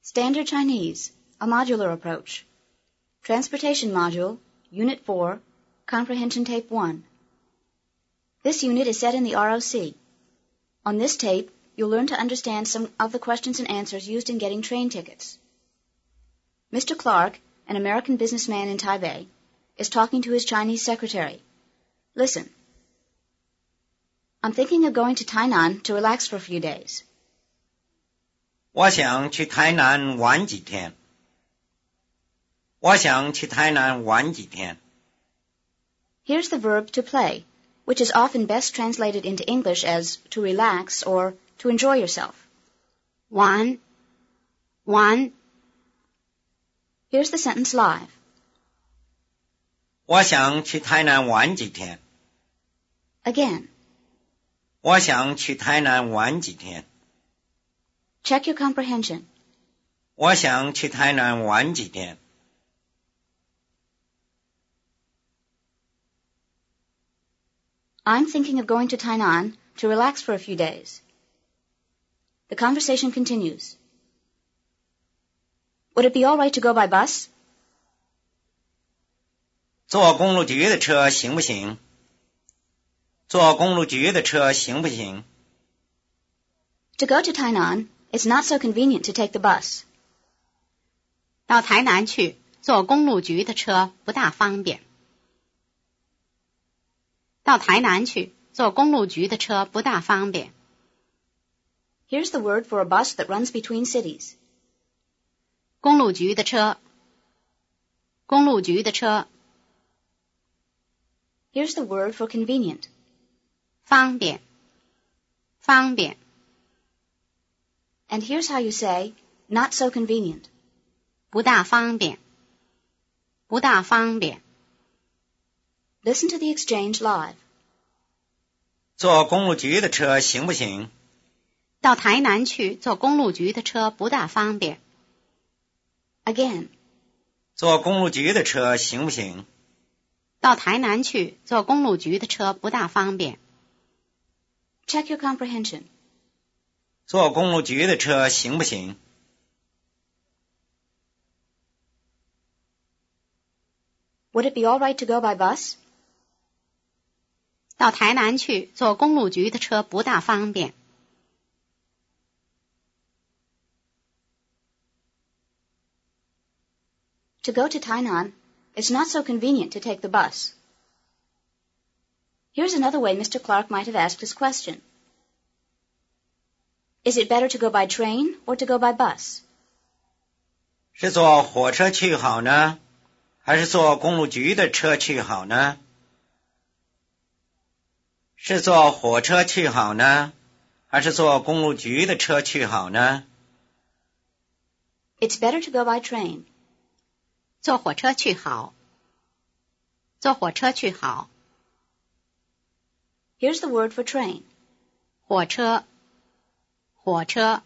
Standard Chinese, a modular approach. Transportation Module, Unit 4, Comprehension Tape 1. This unit is set in the ROC. On this tape, you'll learn to understand some of the questions and answers used in getting train tickets. Mr. Clark, an American businessman in Taipei, is talking to his Chinese secretary. Listen. I'm thinking of going to Tainan to relax for a few days. 我想去台南玩几天。我想去台南玩几天。 Here's the verb to play, which is often best translated into English as to relax or to enjoy yourself. 玩 Here's the sentence live. 我想去台南玩几天。 Again. 我想去台南玩几天。 Check your comprehension. 我想去台南玩几天。 I'm thinking of going to Tainan to relax for a few days. The conversation continues. Would it be all right to go by bus? 坐公路局的车行不行？坐公路局的车行不行？ To go to Tainan, it's not so convenient to take the bus. 到台南去坐公路局的车不大方便。到台南去坐公路局的车不大方便。 Here's the word for a bus that runs between cities. 公路局的车，公路局的车。 Here's the word for convenient. 方便，方便。 And here's how you say, not so convenient. 不大方便，不大方便。 Listen to the exchange live. 坐公路局的车行不行？ 到台南去坐公路局的车不大方便。 Again. 坐公路局的车行不行？ 到台南去坐公路局的车不大方便。 Check your comprehension. 坐公路局的车行不行？ Would it be all right to go by bus? 到台南去坐公路局的车不大方便。 To go to Tainan, it's not so convenient to take the bus. Here's another way Mr. Clark might have asked his question. Is it better to go by train or to go by bus? 是坐火车去好呢，还是坐公路局的车去好呢？是坐火车去好呢，还是坐公路局的车去好呢？ It's better to go by train. 坐火车去好，坐火车去好。 Here's the word for train. 火车，火车。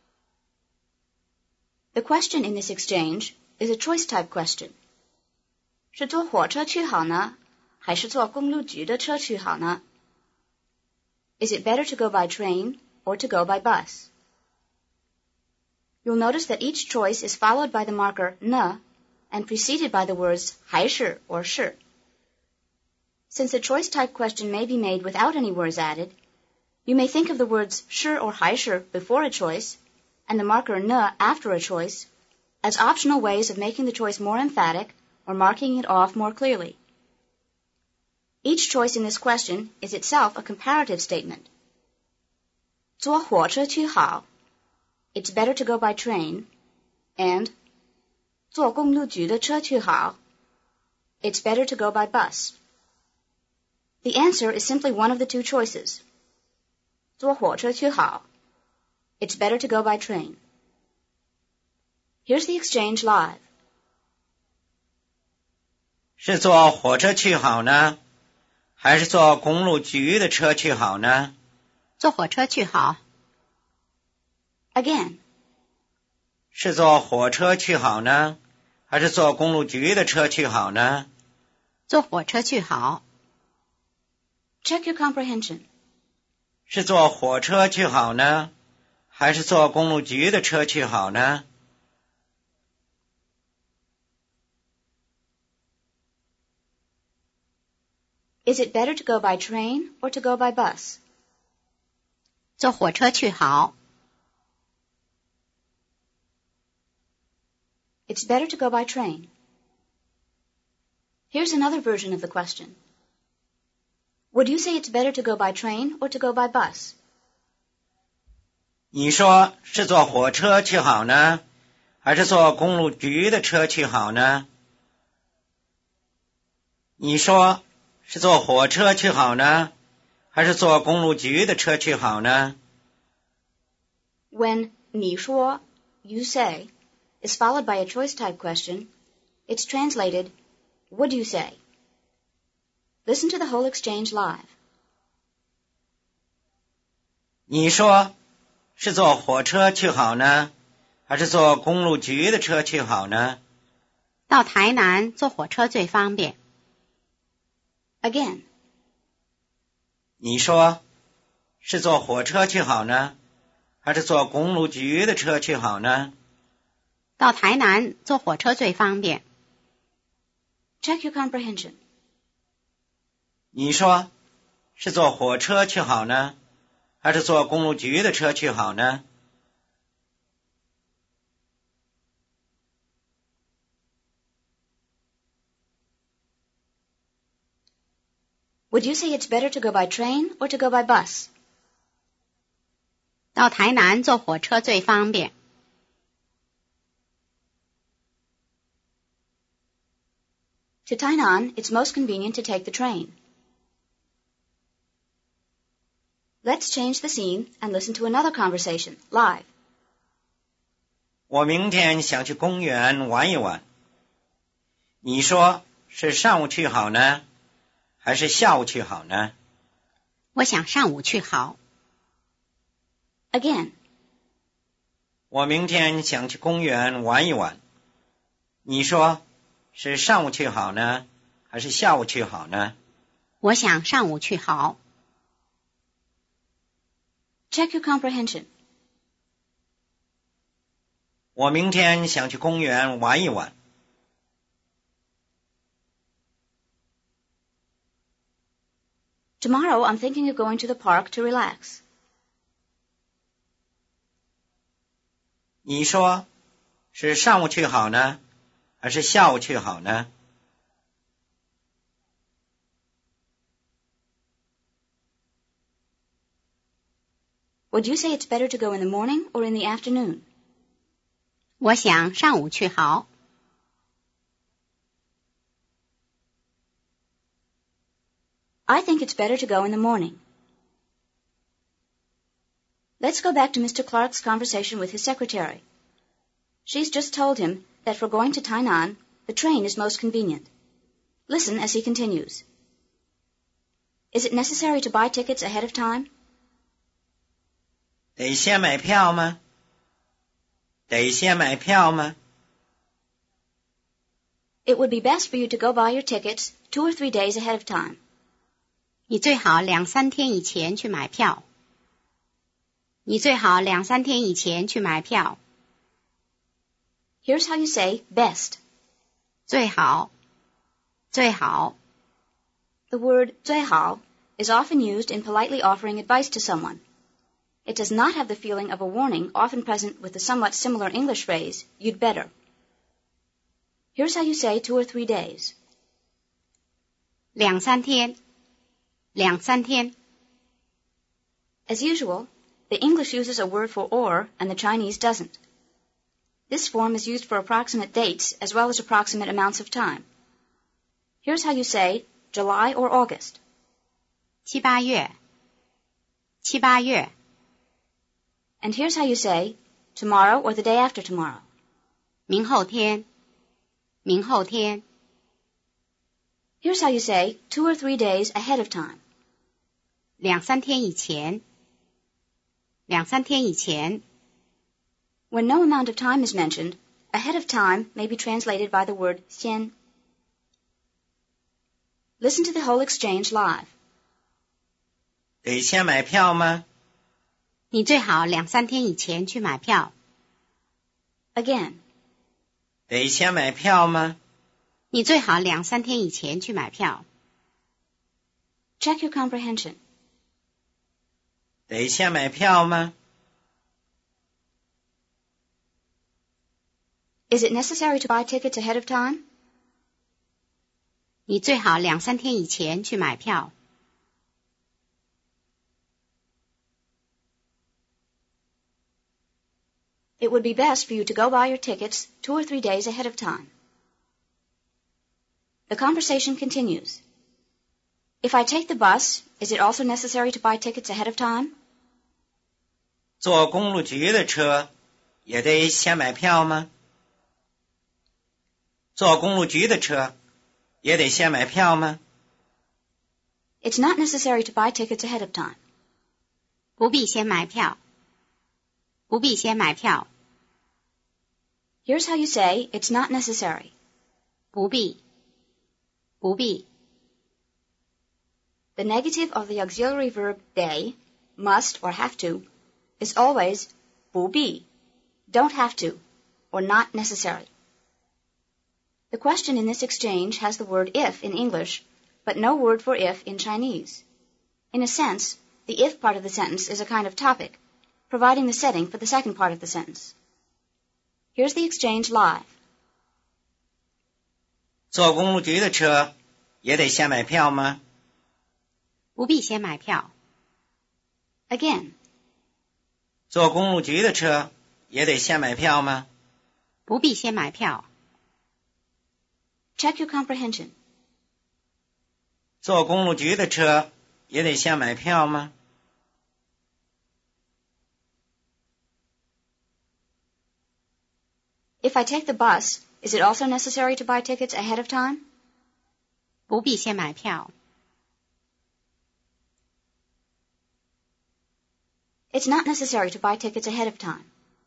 The question in this exchange is a choice type question. 是坐火车去好呢，还是坐公路局的车去好呢？ Is it better to go by train or to go by bus? You'll notice that each choice is followed by the marker ne and preceded by the words 还是 or 是. Since a choice type question may be made without any words added, you may think of the words 是 or 还是 before a choice and the marker ne after a choice as optional ways of making the choice more emphatic or marking it off more clearly. Each choice in this question is itself a comparative statement. 坐火车去好, it's better to go by train, and 坐公路局的车去好, it's better to go by bus. The answer is simply one of the two choices. 坐火车去好, it's better to go by train. Here's the exchange live. 是坐火车去好呢，还是坐公路局的车去好呢？ 坐火车去好。 Again. 是坐火车去好呢，还是坐公路局的车去好呢？ 坐火车去好。 Check your comprehension. 是坐火车去好呢，还是坐公路局的车去好呢？ Is it better to go by train or to go by bus? 坐火车去好。 It's better to go by train. Here's another version of the question. Would you say it's better to go by train or to go by bus? 你说是坐火车去好呢，还是坐公路局的车去好呢？你说是坐火车去好呢，还是坐公路局的车去好呢？ When 你说, you say, is followed by a choice type question, it's translated, would you say? Listen to the whole exchange live. 你说是坐火车去好呢，还是坐公路局的车去好呢？ 到台南坐火车最方便。 Again. 你说是坐火车去好呢，还是坐公路局的车去好呢？ 到台南坐火车最方便。 Check your comprehension. 你说是坐火车去好呢，还是坐公路局的车去好呢？ Would you say it's better to go by train or to go by bus? 到台南坐火车最方便。 To Tainan, it's most convenient to take the train. Let's change the scene and listen to another conversation, live. 我明天想去公园玩一玩。你说是上午去好呢，还是下午去好呢？ 我想上午去好。 Again. 我明天想去公园玩一玩。你说是上午去好呢，还是下午去好呢？ 我想上午去好。 Check your comprehension. 我明天想去公园玩一玩。 Tomorrow, I'm thinking of going to the park to relax. 你说是上午去好呢，还是下午去好呢？ Would you say it's better to go in the morning or in the afternoon? 我想上午去好。 I think it's better to go in the morning. Let's go back to Mr. Clark's conversation with his secretary. She's just told him that for going to Tainan, the train is most convenient. Listen as he continues. Is it necessary to buy tickets ahead of time? 得先买票吗？得先买票吗？ It would be best for you to go buy your tickets 2 or 3 days ahead of time. 你最好2-3天以前去买票。你最好2-3天以前去买票。 Here's how you say best. 最好，最好。 The word 最好 is often used in politely offering advice to someone. It does not have the feeling of a warning often present with the somewhat similar English phrase, you'd better. Here's how you say 2 or 3 days. 2-3天，2-3天。 As usual, the English uses a word for or and the Chinese doesn't. This form is used for approximate dates as well as approximate amounts of time. Here's how you say July or August. 7、8月，7、8月。 And here's how you say tomorrow or the day after tomorrow. 明后天，明后天。 Here's how you say 2 or 3 days ahead of time. 2-3天以前，2-3天以前。 When no amount of time is mentioned, ahead of time may be translated by the word 先. Listen to the whole exchange live. 得先买票吗？ 你最好2-3天以前去买票。 Again. 得先买票吗？ 你最好2-3天以前去买票。 Check your comprehension. 得先买票吗？ Is it necessary to buy tickets ahead of time? 你最好2-3天以前去买票。 It would be best for you to go buy your tickets 2 or 3 days ahead of time. The conversation continues. If I take the bus, is it also necessary to buy tickets ahead of time? 坐公路局的车也得先买票吗？坐公路局的车也得先买票吗？ It's not necessary to buy tickets ahead of time. 不必先买票。不必先买票。 Here's how you say it's not necessary. 不必。不必。 The negative of the auxiliary verb they, must or have to, is always 不必, don't have to, or not necessary. The question in this exchange has the word if in English, but no word for if in Chinese. In a sense, the if part of the sentence is a kind of topic, providing the setting for the second part of the sentence. Here's the exchange live. 坐公路局的车也得先买票吗？ 不必先买票。 Again. 坐公路局的车也得先买票吗？ 不必先买票。 Check your comprehension. 坐公路局的车也得先买票吗？ If I take the bus, is it also necessary to buy tickets ahead of time? 不必先买票。 It's not necessary to buy tickets ahead of time.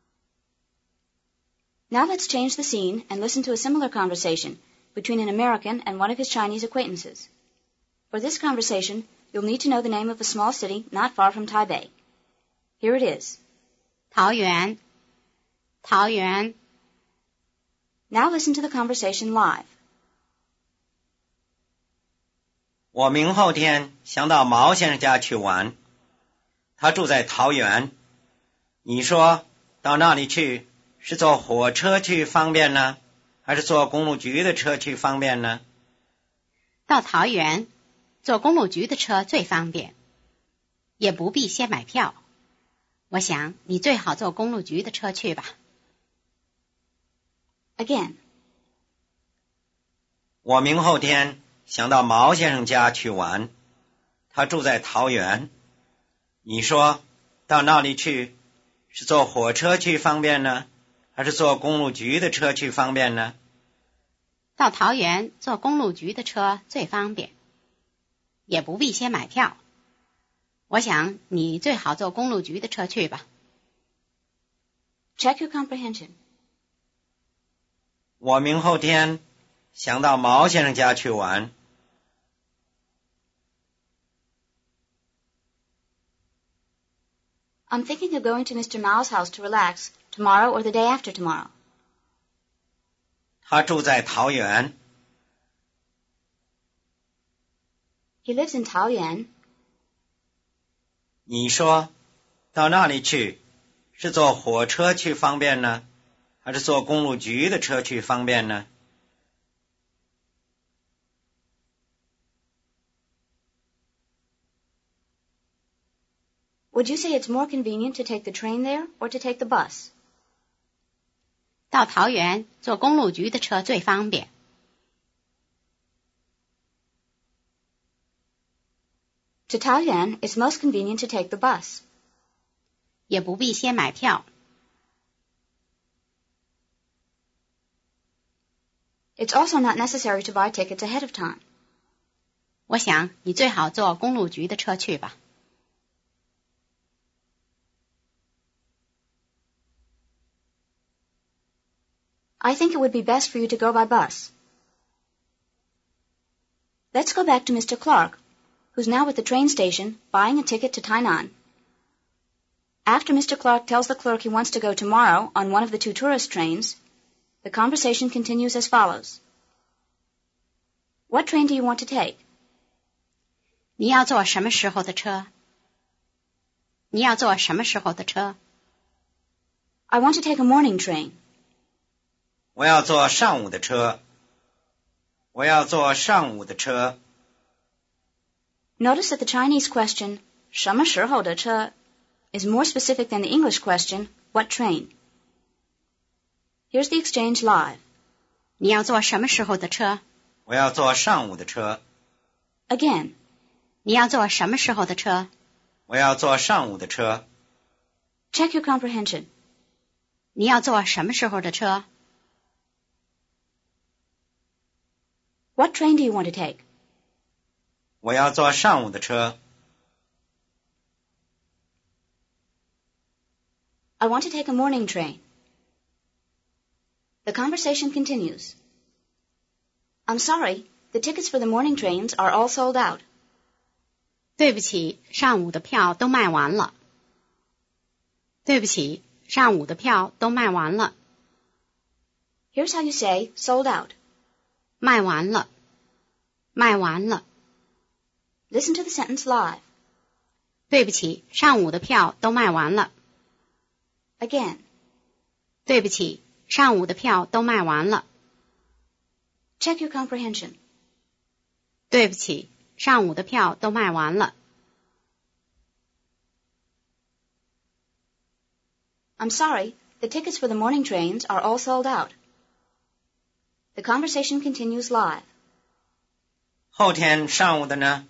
Now let's change the scene and listen to a similar conversation between an American and one of his Chinese acquaintances. For this conversation, you'll need to know the name of a small city not far from Taipei. Here it is. 桃园。桃园。 Now listen to the conversation live. 我明后天想到毛先生家去玩，他住在桃园。你说到那里去是坐火车去方便呢，还是坐公路局的车去方便呢？ 到桃园，坐公路局的车最方便，也不必先买票。我想你最好坐公路局的车去吧。 Again. 我明后天想到毛先生家去玩，他住在桃园。你说到那里去是坐火车去方便呢，还是坐公路局的车去方便呢？ 到桃园坐公路局的车最方便，也不必先买票。我想你最好坐公路局的车去吧。 Check your comprehension. 我明后天想到毛先生家去玩。 I'm thinking of going to Mr. Mao's house to relax tomorrow or the day after tomorrow. 他住在桃园。 He lives in Taoyuan. 你说到那里去是坐火车去方便呢，还是坐公路局的车去方便呢？ Would you say it's more convenient to take the train there or to take the bus? 到桃园坐公路局的车最方便。 To Taoyuan, it's most convenient to take the bus. 也不必先买票。 It's also not necessary to buy tickets ahead of time. 我想你最好坐公路局的车去吧。 I think it would be best for you to go by bus. Let's go back to Mr. Clark, who's now at the train station buying a ticket to Tainan. After Mr. Clark tells the clerk he wants to go tomorrow on one of the 2 tourist trains, the conversation continues as follows. What train do you want to take? 你要坐什么时候的车？你要坐什么时候的车？ I want to take a morning train. 我要坐上午的车。我要坐上午的车。 Notice that the Chinese question, 什么时候的车, is more specific than the English question, what train? Here's the exchange live. 你要坐什么时候的车？ 我要坐上午的车。 Again. 你要坐什么时候的车？ 我要坐上午的车。 Check your comprehension. 你要坐什么时候的车？ What train do you want to take? 我要坐上午的车。 I want to take a morning train. The conversation continues. I'm sorry, the tickets for the morning trains are all sold out. 对不起，上午的票都卖完了。对不起，上午的票都卖完了。 Here's how you say sold out. 卖完了，卖完了。 Listen to the sentence live. 对不起，上午的票都卖完了。 Again. 对不起，上午的票都卖完了。 Check your comprehension. 对不起，上午的票都卖完了。 I'm sorry, the tickets for the morning trains are all sold out. The conversation continues live. 后天上午的呢？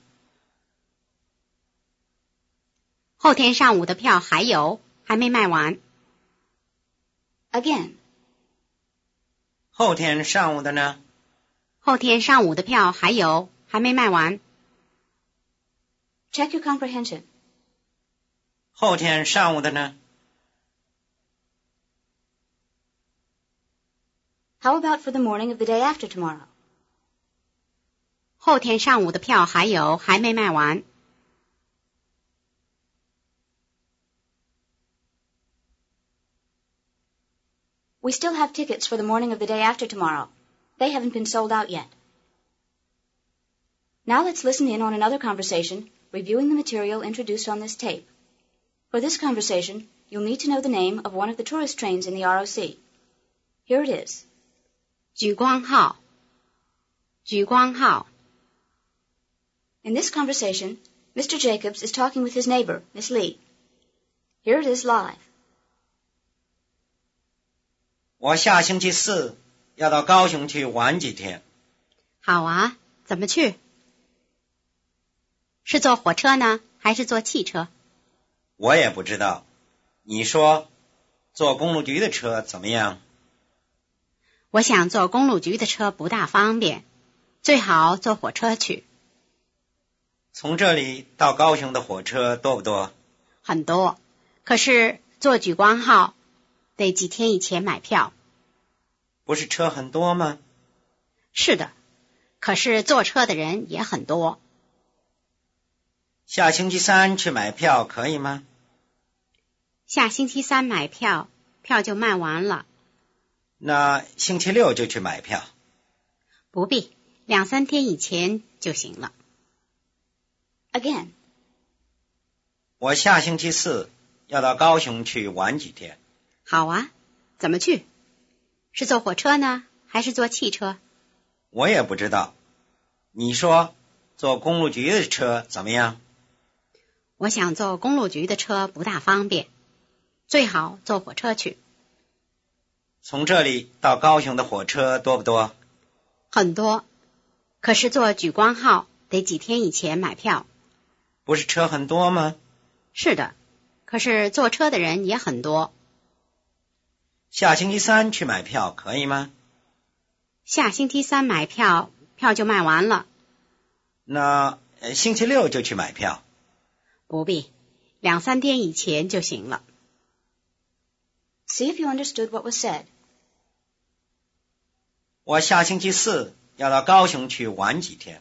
后天上午的票还有，还没卖完。 Again. 后天上午的呢？ 后天上午的票还有，还没卖完。 Check your comprehension. 后天上午的呢？ How about for the morning of the day after tomorrow? 后天上午的票还有，还没卖完。 We still have tickets for the morning of the day after tomorrow. They haven't been sold out yet. Now let's listen in on another conversation, reviewing the material introduced on this tape. For this conversation, you'll need to know the name of one of the tourist trains in the ROC. Here it is. 莒光号，莒光号。 In this conversation, Mr. Jacobs is talking with his neighbor, Miss Lee. Here it is live. 我下星期四要到高雄去玩几天。 好啊，怎么去？是坐火车呢，还是坐汽车？ 我也不知道。你说，坐公路局的车怎么样？ 我想坐公路局的车不大方便，最好坐火车去。 从这里到高雄的火车多不多？ 很多，可是坐莒光号得几天以前买票。 不是车很多吗？ 是的，可是坐车的人也很多。 下星期三去买票可以吗？ 下星期三买票，票就卖完了。 那星期六就去买票。 不必，2-3天以前就行了。 Again. 我下星期四要到高雄去玩几天。 好啊，怎么去？是坐火车呢，还是坐汽车？ 我也不知道。你说，坐公路局的车怎么样？ 我想坐公路局的车不大方便，最好坐火车去。 从这里到高雄的火车多不多？ 很多，可是坐莒光号得几天以前买票。 不是车很多吗？ 是的，可是坐车的人也很多。 下星期三去买票可以吗？ 下星期三买票，票就卖完了。 那星期六就去买票。 不必，2-3天以前就行了。 See if you understood what was said. 我下星期四要到高雄去玩几天。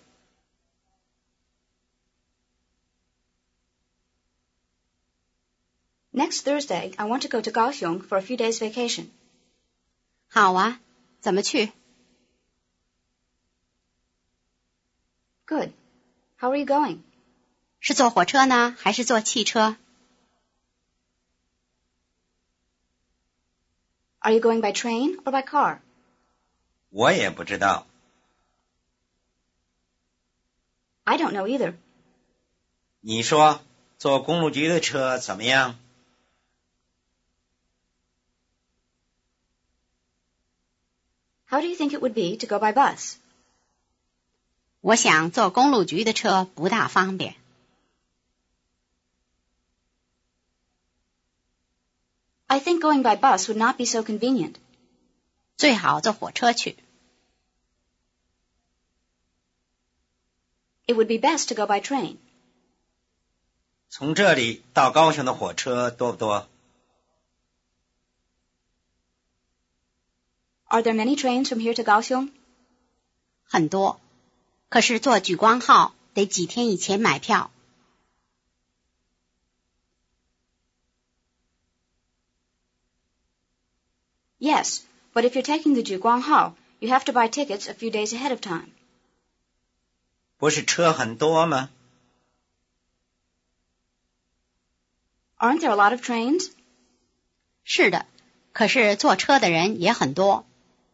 Next Thursday, I want to go to Kaohsiung for a few days' vacation. 好啊，怎么去？ Good. How are you going? 是坐火车呢，还是坐汽车？ Are you going by train or by car? 我也不知道。 I don't know either. 你说坐公路局的车怎么样？ How do you think it would be to go by bus? 我想坐公路局的车不大方便。 I think going by bus would not be so convenient. 最好坐火车去。 It would be best to go by train. 从这里到高雄的火车多不多？ Are there many trains from here to Kaohsiung? 很多，可是坐莒光号得几天以前买票。 Yes, but if you're taking the Juguanghao, you have to buy tickets a few days ahead of time. 不是车很多吗？ Aren't there a lot of trains? 是的，可是坐车的人也很多。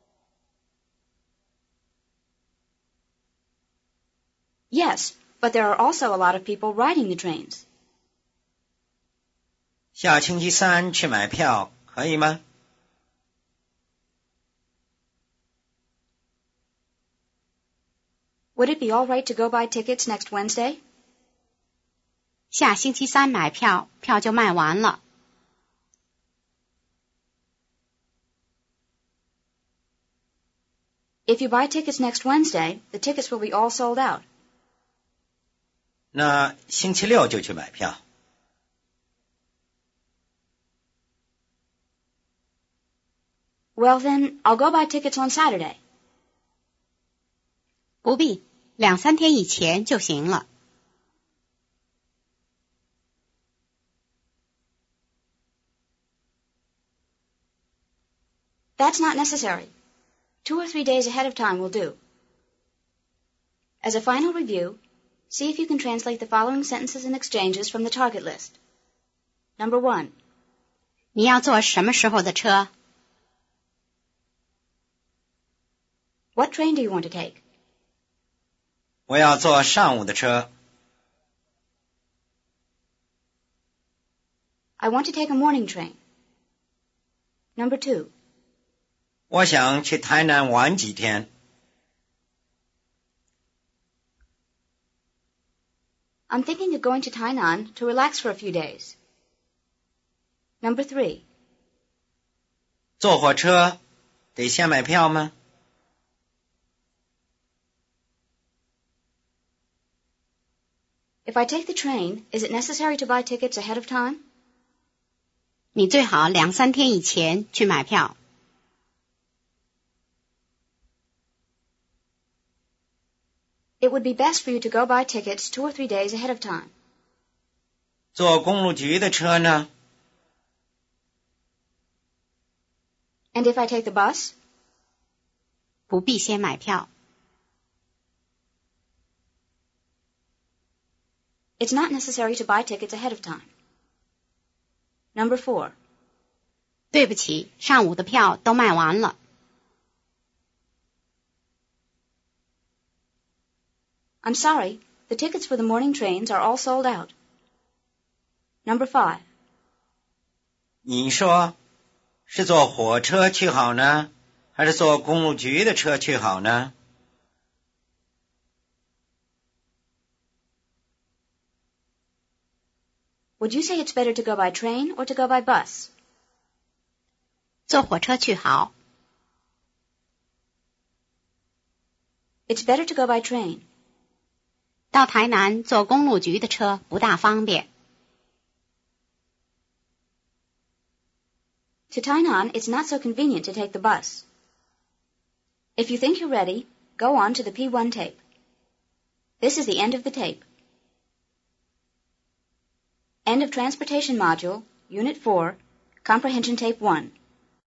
Yes, but there are also a lot of people riding the trains. 下星期三去买票可以吗？ Would it be all right to go buy tickets next Wednesday? 下星期三买票，票就卖完了。 If you buy tickets next Wednesday, the tickets will be all sold out. 那星期六就去买票。 Well then, I'll go buy tickets on Saturday. 不必，2-3天以前就行了。 That's not necessary. 2 or 3 days ahead of time will do. As a final review, see if you can translate the following sentences and exchanges from the target list. Number 1. 你要坐什么时候的车？ What train do you want to take? 我要坐上午的车。 I want to take a morning train. Number 2. 我想去台南玩几天。 I'm thinking of going to Tainan to relax for a few days. Number 3. 坐火车得先买票吗？ If I take the train, is it necessary to buy tickets ahead of time? 你最好2-3天以前去买票。 It would be best for you to go buy tickets 2 or 3 days ahead of time. 坐公路局的车呢？ And if I take the bus? 不必先买票。 It's not necessary to buy tickets ahead of time. Number 4. 对不起，上午的票都卖完了。 I'm sorry, the tickets for the morning trains are all sold out. Number 5. 你说是坐火车去好呢，还是坐公路局的车去好呢？ Would you say it's better to go by train or to go by bus? 坐火车去好。 It's better to go by train. 到台南坐公路局的车不大方便。 To Tainan, it's not so convenient to take the bus. If you think you're ready, go on to the P1 tape. This is the end of the tape. End of Transportation Module, Unit 4, Comprehension Tape 1.